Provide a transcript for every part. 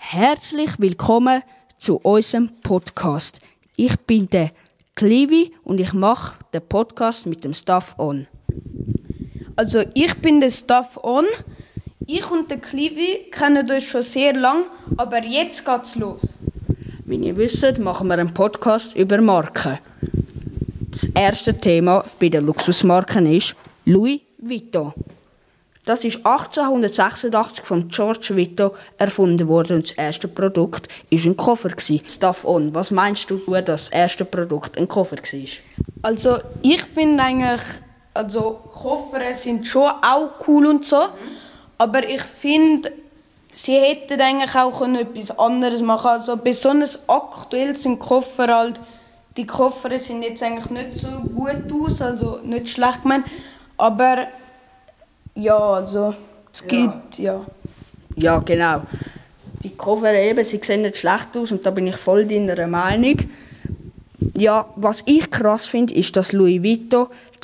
Herzlich willkommen zu unserem Podcast. Ich bin der Clivi und ich mache den Podcast mit dem Stuff On. Also ich bin der Stuff On. Ich und der Clivi kennen uns schon sehr lang, aber jetzt geht's los. Wie ihr wisst, machen wir einen Podcast über Marken. Das erste Thema bei den Luxusmarken ist Louis Vuitton. Das ist 1886 von George Vuitton erfunden worden und das erste Produkt war ein Koffer. Stuff On, was meinst du, dass das erste Produkt ein Koffer war? Also ich finde eigentlich, Koffer sind schon auch cool und so, aber ich finde, sie hätten eigentlich auch etwas anderes machen können. Also besonders aktuell sind Koffer halt, die Koffer sind jetzt eigentlich nicht so gut aus, also nicht schlecht gemeint, aber ja, also es gibt, ja. Ja, genau. Die Koffer eben, sie sehen nicht schlecht aus und da bin ich voll deiner Meinung. Ja, was ich krass finde, ist, dass Louis Vuitton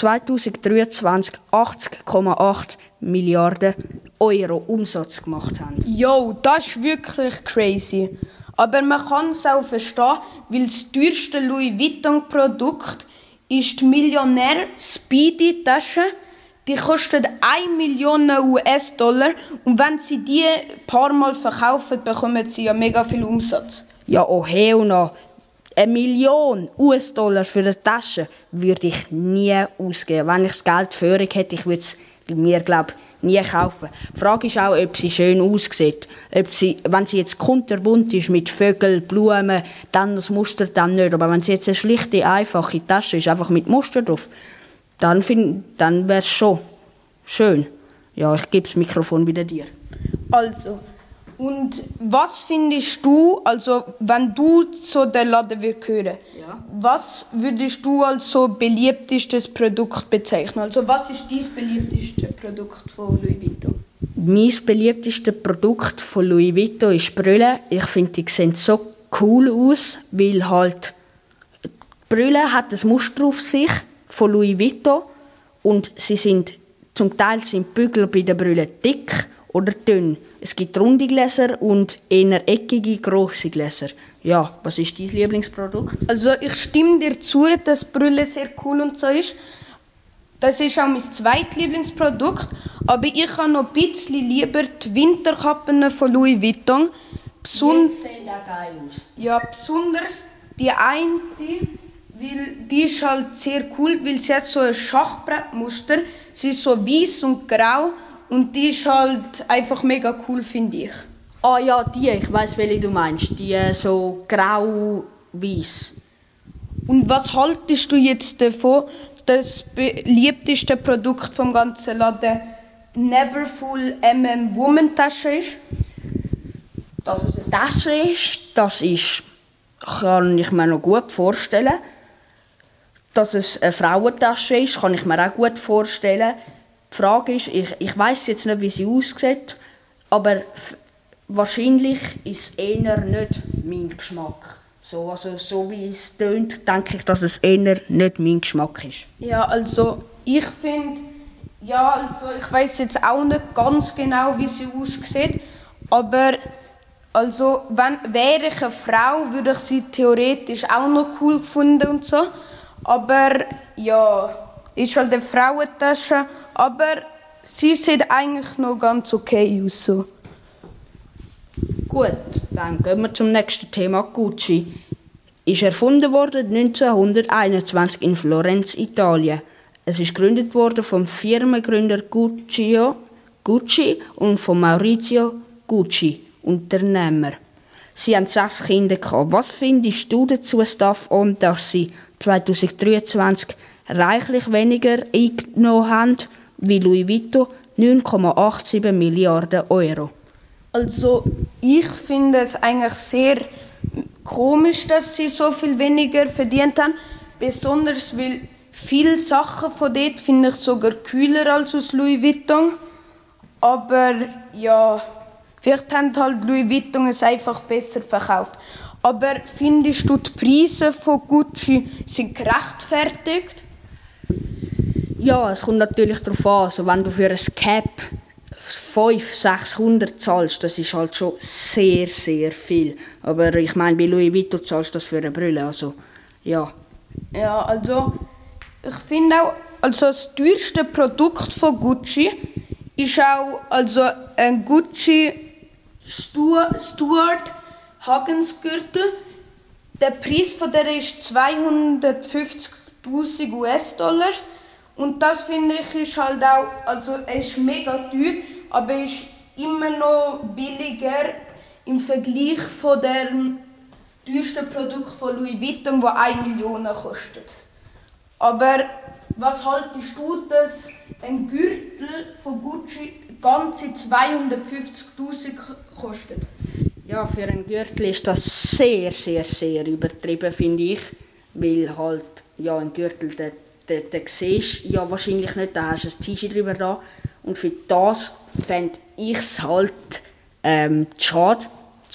2023 80,8 Milliarden Euro Umsatz gemacht haben. Jo, das ist wirklich crazy. Aber man kann es auch verstehen, weil das teuerste Louis Vuitton-Produkt ist die Millionär Speedy Tasche. Die kostet 1 Million US-Dollar und wenn sie die ein paar Mal verkaufen, bekommen sie ja mega viel Umsatz. Ja, oh Heuna, 1 Million US-Dollar für eine Tasche würde ich nie ausgeben. Wenn ich das Geld für hätte, ich würde es mir, glaube nie kaufen. Die Frage ist auch, ob sie schön aussieht. Wenn sie jetzt kunterbunt ist mit Vögeln, Blumen, dann das Muster dann nicht. Aber wenn sie jetzt eine schlichte, einfache Tasche ist, einfach mit Muster drauf, dann wäre es schon schön. Ja, ich gebe das Mikrofon wieder dir. Also, und was findest du, also wenn du so den Laden würdest hören, was würdest du als so beliebtestes Produkt bezeichnen? Also was ist dein beliebtestes Produkt von Louis Vuitton? Mein beliebtestes Produkt von Louis Vuitton ist Brille. Ich finde, die sehen so cool aus, weil halt die Brille hat ein Muster auf sich von Louis Vuitton und zum Teil sind die Bügel bei den Brillen dick oder dünn. Es gibt runde Gläser und eher eckige, grosse Gläser. Ja, was ist dein Lieblingsprodukt? Also ich stimme dir zu, dass die Brille sehr cool und so ist. Das ist auch mein zweites Lieblingsprodukt. Aber ich habe noch ein bisschen lieber die Winterkappen von Louis Vuitton. Die sehen auch geil aus. Ja, besonders die eine, weil die ist halt sehr cool, weil sie hat so ein Schachbrettmuster. Sie ist so weiß und grau und die ist halt einfach mega cool, finde ich. Ah ja, ich weiss, welche du meinst. Die so grau-weiß. Und was haltest du jetzt davon, das beliebteste Produkt vom ganzen Laden Neverfull Woman Tasche ist? Dass es eine Tasche ist, kann ich mir noch gut vorstellen. Dass es eine Frauentasche ist, kann ich mir auch gut vorstellen. Die Frage ist, ich weiss jetzt nicht, wie sie aussieht, aber wahrscheinlich ist es eher nicht mein Geschmack. So wie es tönt, denke ich, dass es eher nicht mein Geschmack ist. Ja, also ich finde, ich weiss jetzt auch nicht ganz genau, wie sie aussieht, aber also wäre ich eine Frau, würde ich sie theoretisch auch noch cool gefunden und so. Aber ja, ist halt eine Frauentasche, aber sie sieht eigentlich noch ganz okay aus. So. Gut, dann gehen wir zum nächsten Thema. Gucci ist erfunden worden 1921 in Florenz, Italien. Es ist gegründet worden vom Firmengründer Gucci und von Maurizio Gucci, Unternehmer. Sie haben 6 Kinder gehabt. Was findest du dazu, Stuff On, dass sie 2023 reichlich weniger eingenommen haben wie Louis Vuitton, 9,87 Milliarden Euro? Also ich finde es eigentlich sehr komisch, dass sie so viel weniger verdient haben. Besonders weil viele Sachen von dort finde ich sogar kühler als aus Louis Vuitton. Aber ja, vielleicht haben halt Louis Vuitton es einfach besser verkauft. Aber findest du, die Preise von Gucci sind gerechtfertigt? Ja, es kommt natürlich darauf an. Also wenn du für ein Cap 500, 600 zahlst, das ist halt schon sehr, sehr viel. Aber ich meine, bei Louis Vuitton zahlst du das für eine Brille, also ja. Ja, also ich finde auch, also das teuerste Produkt von Gucci ist auch also ein Gucci Stuart Hagensgürtel. Der Preis von der ist 250.000 US-Dollar. Und das finde ich ist halt auch, also er ist mega teuer, aber er ist immer noch billiger im Vergleich von dem teuersten Produkt von Louis Vuitton, das 1 Million kostet. Aber was haltest du, dass ein Gürtel von Gucci ganze 250.000 kostet? Ja, für einen Gürtel ist das sehr, sehr, sehr übertrieben, finde ich. Weil halt, ja, ein Gürtel, den siehst du ja wahrscheinlich nicht, da hast du ein T-Shirt drüber da. Und für das fände ich es halt schade,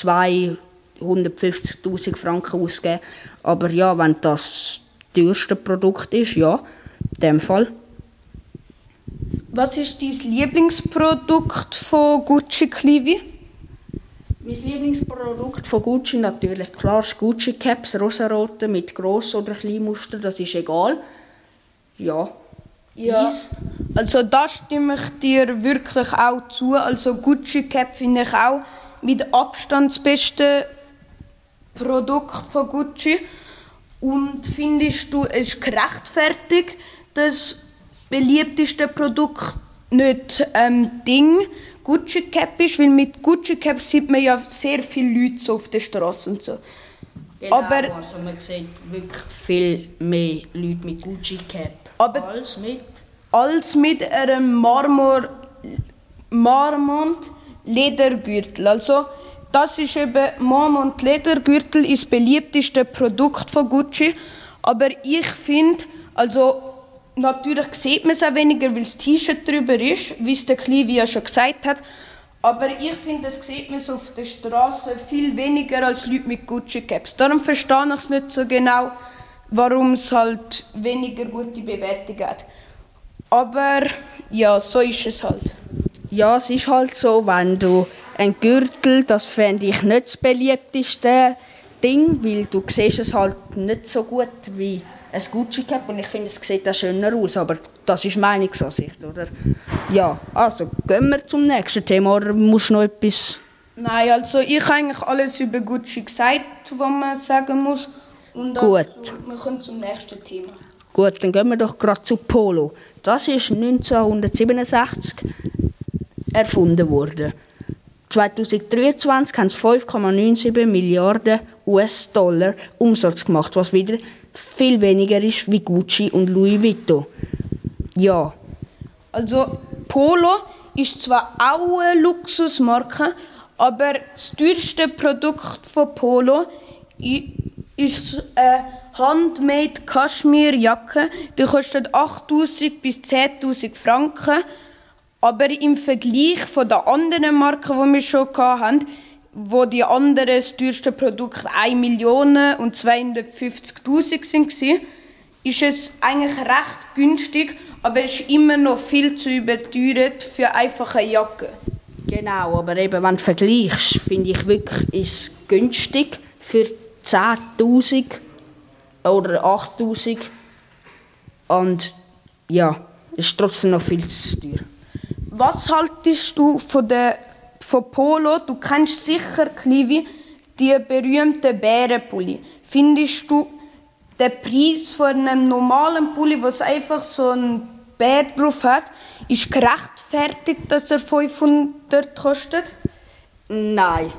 250'000 Franken ausgeben. Aber ja, wenn das teuerste Produkt ist, ja, in dem Fall. Was ist dein Lieblingsprodukt von Gucci, Clivi? Mein Lieblingsprodukt von Gucci natürlich klar das Gucci Caps, rosarote mit Gross- oder Kleinmuster, das ist egal. Ja. Dies. Also da stimme ich dir wirklich auch zu. Also Gucci Cap finde ich auch mit Abstand das beste Produkt von Gucci. Und findest du, es ist gerechtfertigt, das beliebteste Produkt nicht Gucci Cap ist? Weil mit Gucci Cap sieht man ja sehr viele Leute so auf der Straße und so. Genau, aber also man sieht wirklich viel mehr Leute mit Gucci Cap als mit einem Marmont Ledergürtel. Also das ist eben Marmont Ledergürtel ist das beliebteste Produkt von Gucci. Aber ich finde, also natürlich sieht man es auch weniger, weil das T-Shirt drüber ist, wie es der Clivi ja schon gesagt hat. Aber ich finde, das sieht man so auf der Straße viel weniger als Leute mit Gucci Caps. Darum verstehe ich es nicht so genau, warum es halt weniger gute Bewertungen hat. Aber ja, so ist es halt. Ja, es ist halt so, wenn du ein Gürtel, das fände ich nicht das beliebteste Ding, weil du siehst es halt nicht so gut wie ein Gucci Cap und ich finde, es sieht auch schöner aus, aber das ist Meinungsansicht, oder? Ja, also gehen wir zum nächsten Thema, oder musst du noch etwas? Nein, also ich habe eigentlich alles über Gucci gesagt, was man sagen muss. Und dann gut. Wir kommen zum nächsten Thema. Gut, dann gehen wir doch gerade zu Polo. Das ist 1967 erfunden worden. 2023 haben sie 5,97 Milliarden US-Dollar Umsatz gemacht, was wieder viel weniger ist wie Gucci und Louis Vuitton. Ja. Also Polo ist zwar auch eine Luxusmarke, aber das teuerste Produkt von Polo ist eine Handmade Kaschmirjacke. Die kostet 8'000 bis 10'000 Franken. Aber im Vergleich von den anderen Marken, die wir schon hatten, wo die anderen das teuerste Produkt 1 Million und 250'000 waren, ist es eigentlich recht günstig, aber es ist immer noch viel zu überteuert für einfach eine Jacke. Genau, aber eben, wenn du vergleichst, finde ich wirklich, ist es günstig für 10'000 oder 8'000 und ja, es ist trotzdem noch viel zu teuer. Was haltest du von Polo? Du kennst sicher, Clivi, die berühmten Bärenpulli. Findest du den Preis von einem normalen Pulli, was einfach so ein Bär drauf hat, ist gerechtfertigt, dass er 500 kostet? Nein,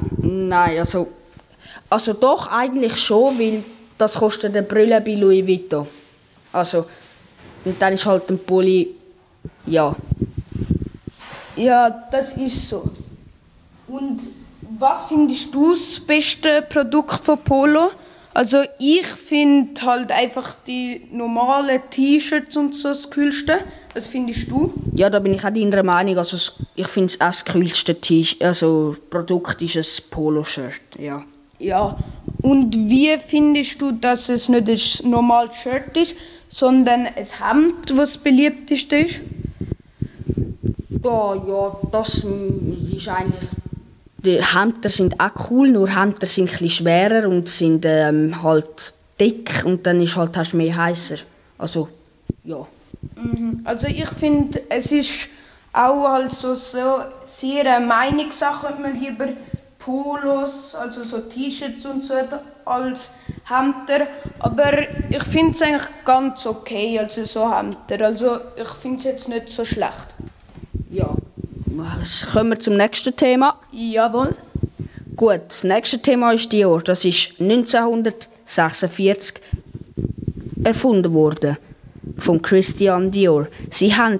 also doch eigentlich schon, weil das kostet eine Brille bei Louis Vuitton. Also, und dann ist halt ein Pulli, ja. Ja, das ist so. Und was findest du das beste Produkt von Polo? Also ich finde halt einfach die normalen T-Shirts und so das coolste. Was findest du? Ja, da bin ich auch deiner Meinung. Also ich finde das coolste Produkt ist ein Polo-Shirt, ja. Ja. Und wie findest du, dass es nicht ein normales Shirt ist, sondern ein Hemd, was das beliebteste ist? Ja, das ist eigentlich... Die Hemder sind auch cool, nur Hemder sind ein bisschen schwerer und sind halt dick und dann ist halt hast du mehr heißer. Also, ja. Also ich finde, es ist auch halt so sehr eine Meinungssache, ob man lieber Polos, also so T-Shirts und so als Hemder. Aber ich finde es eigentlich ganz okay, also so Hemder. Also ich finde es jetzt nicht so schlecht. Ja. Kommen wir zum nächsten Thema. Jawohl. Gut, das nächste Thema ist Dior. Das ist 1946 erfunden worden von Christian Dior. Sie haben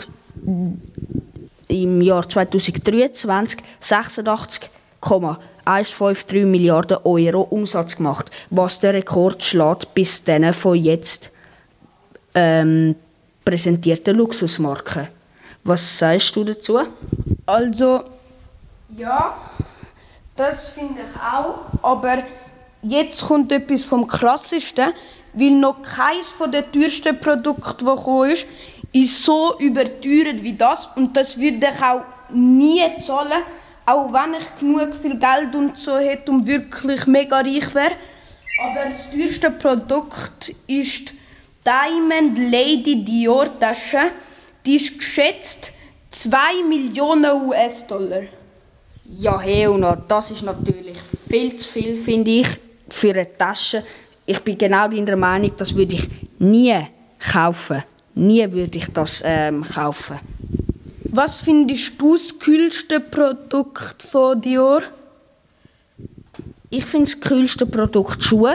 im Jahr 2023 86,153 Milliarden Euro Umsatz gemacht, was der Rekord schlägt bis denen von jetzt präsentierten Luxusmarken. Was sagst du dazu? Also, ja, das finde ich auch. Aber jetzt kommt etwas vom Krassesten, weil noch keines von den teuersten Produkten, das gekommen ist so überteuert wie das. Und das würde ich auch nie zahlen, auch wenn ich genug viel Geld und so hätte und wirklich mega reich wäre. Aber das teuerste Produkt ist die Diamond Lady Dior Tasche. Die ist geschätzt 2 Millionen US-Dollar. Ja, hey, und das ist natürlich viel zu viel, finde ich, für eine Tasche. Ich bin genau deiner Meinung, das würde ich nie kaufen. Nie würde ich das kaufen. Was findest du das coolste Produkt von Dior? Ich finde das coolste Produkt Schuhe.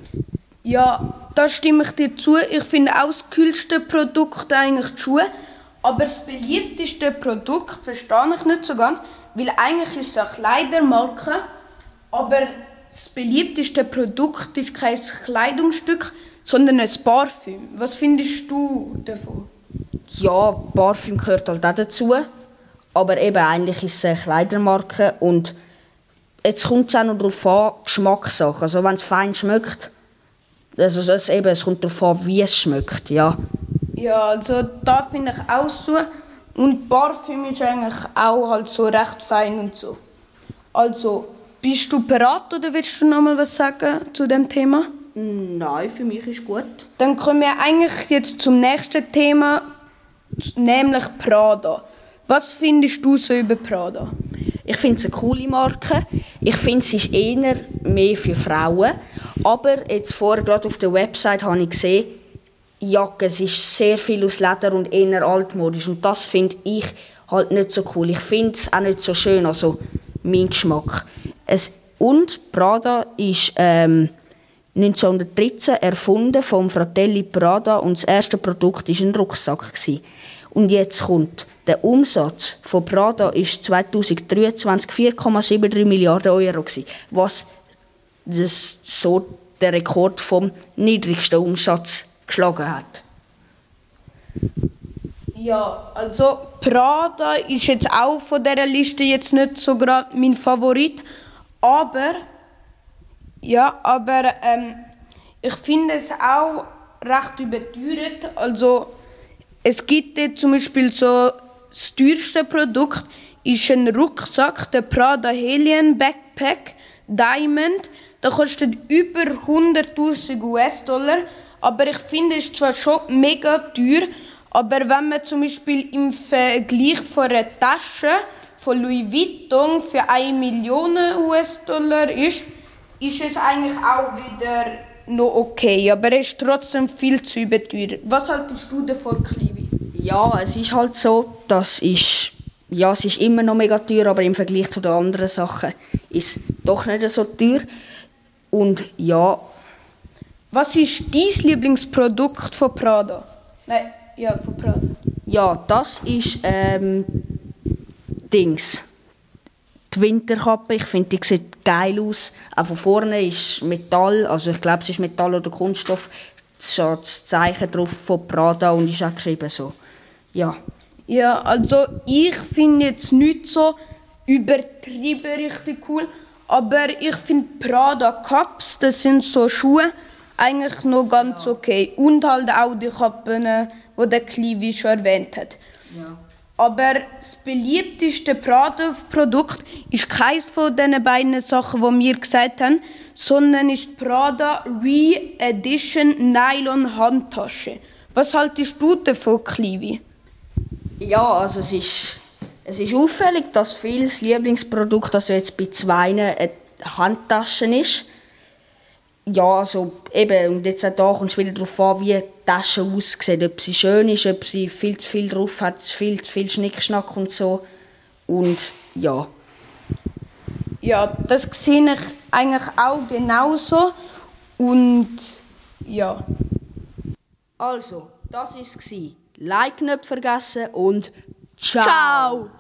Ja, da stimme ich dir zu. Ich finde auch das coolste Produkt eigentlich die Schuhe. Aber das beliebteste Produkt verstehe ich nicht so ganz, weil eigentlich ist es eine Kleidermarke, aber das beliebteste Produkt ist kein Kleidungsstück, sondern ein Parfüm. Was findest du davon? Ja, Parfüm gehört halt auch dazu, aber eben eigentlich ist es eine Kleidermarke und jetzt kommt es auch noch darauf an, Geschmackssache. Also wenn es fein schmeckt, also es kommt darauf an, wie es schmeckt, ja. Ja, also da finde ich auch so. Und Parfüm ist eigentlich auch halt so recht fein und so. Also, bist du bereit oder willst du noch mal was sagen zu dem Thema? Nein, für mich ist gut. Dann kommen wir eigentlich jetzt zum nächsten Thema, nämlich Prada. Was findest du so über Prada? Ich finde es eine coole Marke. Ich finde, es ist eher mehr für Frauen. Aber jetzt vorher gerade auf der Website habe ich gesehen, Jacke, es ist sehr viel aus Leder und eher altmodisch. Und das finde ich halt nicht so cool. Ich finde es auch nicht so schön, also mein Geschmack. Und Prada ist 1913 erfunden vom Fratelli Prada und das erste Produkt war ein Rucksack. Und jetzt kommt der Umsatz von Prada ist 2023 4,73 Milliarden Euro gewesen, was das so der Rekord vom niedrigsten Umsatz geschlagen hat. Ja, also Prada ist jetzt auch von dieser Liste jetzt nicht so gerade mein Favorit, aber ich finde es auch recht überteuert. Also es gibt jetzt zum Beispiel so das teuerste Produkt ist ein Rucksack, der Prada Hellion Backpack Diamond. Der kostet über 100.000 US-Dollar. Aber ich finde, es ist zwar schon mega teuer, aber wenn man zum Beispiel im Vergleich von einer Tasche von Louis Vuitton für 1 Million US-Dollar ist es eigentlich auch wieder noch okay. Aber es ist trotzdem viel zu überteuert. Was haltest du davon, Clivi? Ja, es ist halt so, es ist immer noch mega teuer, aber im Vergleich zu den anderen Sachen ist es doch nicht so teuer. Und ja... Was ist dein Lieblingsprodukt von Prada? Von Prada. Ja, das ist Dings. Die Winterkappe, ich finde, die sieht geil aus. Auch von vorne ist Metall, also ich glaube, es ist Metall oder Kunststoff. Es ist das Zeichen drauf von Prada und ist auch geschrieben so. Ja. Ja, also ich finde jetzt nicht so übertrieben richtig cool, aber ich finde Prada Cups, das sind so Schuhe, eigentlich noch ganz okay. Und halt auch die Kappen, die der Clivi schon erwähnt hat. Ja. Aber das beliebteste Prada-Produkt ist keines von diesen beiden Sachen, die wir gesagt haben, sondern ist die Prada Re-Edition Nylon Handtasche. Was haltest du davon, Clivi? Ja, also es ist auffällig, dass vieles Lieblingsprodukt, also jetzt bei zwei eine Handtasche ist. Ja, also eben, und jetzt auch da kommt es wieder darauf an, wie die Tasche aussieht. Ob sie schön ist, ob sie viel zu viel drauf hat, viel zu viel Schnickschnack und so. Und ja. Ja, das sehe ich eigentlich auch genauso. Und ja. Also, das war es. Like nicht vergessen und ciao. Ciao!